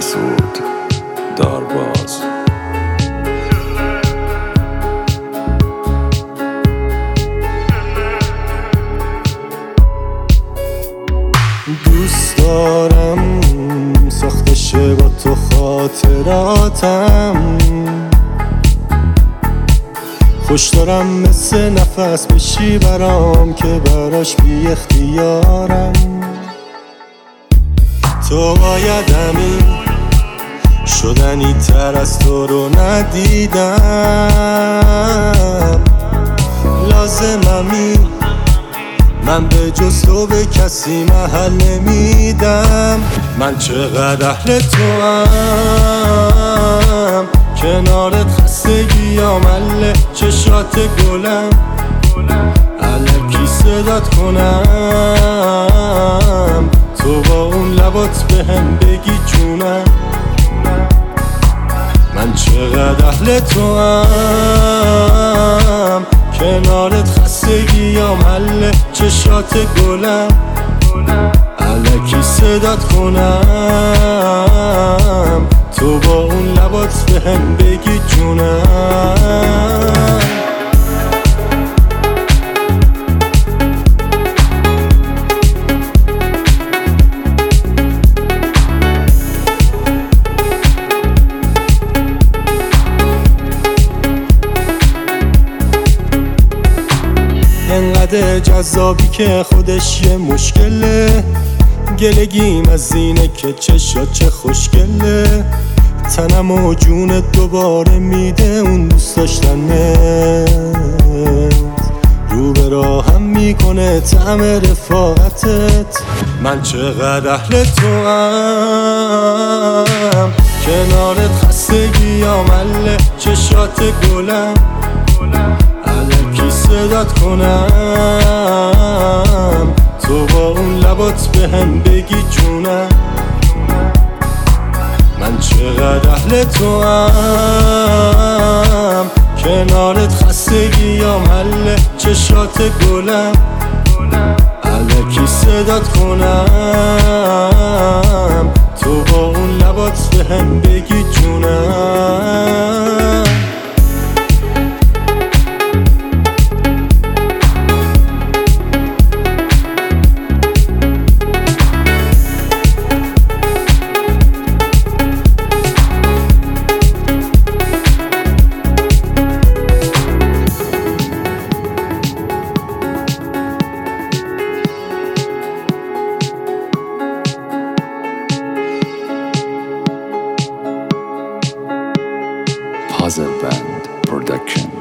مسعود دارباز. دوست دارم ساخته شه با تو خاطراتم، خوش دارم مثل نفس بشی برام که براش بی اختیارم. تو باید همین شدنی تر از تو رو ندیدم، لازممی من به جز تو به کسی محل نمیدم. من چقدر اهل تو هم، کنارت خستگی آمله چشات گلم، الکی صدات کنم تو با اون لبات بهم بگی جونم. من چقدر اهل تو هم، کنارت خستگی آمله چشات گلم، الکی صدات کنم تو با اون لبات بهم بگی جونم. انقدر جذابی که خودش یه مشکله، گلگیم از اینه که چشات چه خوشگله، تنم و جونت دوباره میده اون دوست داشتنت، رو به راهم میکنه طعم رفاقتت. من چقدر اهل تو هم، کنارت خستگی آمله چشات گلم، الکی صدات کنم تو با اون لبات بهم بگی جونم. من چقدر اهل تو هم، کنارت خستگی آمله چشات گلم، الکی صدات کنم تو با اون لبات بهم بگی جونم. Puzzle Band Production.